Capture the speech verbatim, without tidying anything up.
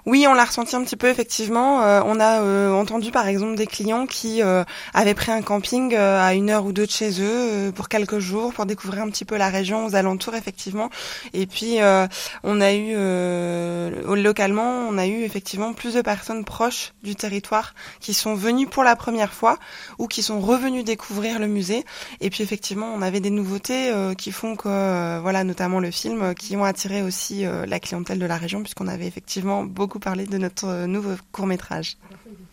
Oui, on l'a ressenti un petit peu effectivement. Euh, on a euh, entendu par exemple des clients qui euh, avaient pris un camping euh, à une heure ou deux de chez eux euh, pour quelques jours pour découvrir un petit peu la région aux alentours effectivement. Et puis euh, on a eu euh, localement, on a eu effectivement plus de personnes proches du territoire qui sont venues pour la première fois ou qui sont revenues découvrir le musée. Et puis effectivement, on avait des nouveautés euh, qui font que euh, voilà, notamment le film, euh, qui ont attiré aussi euh, la clientèle de la région puisqu'on avait effectivement beaucoup parlé de notre euh, nouveau court-métrage.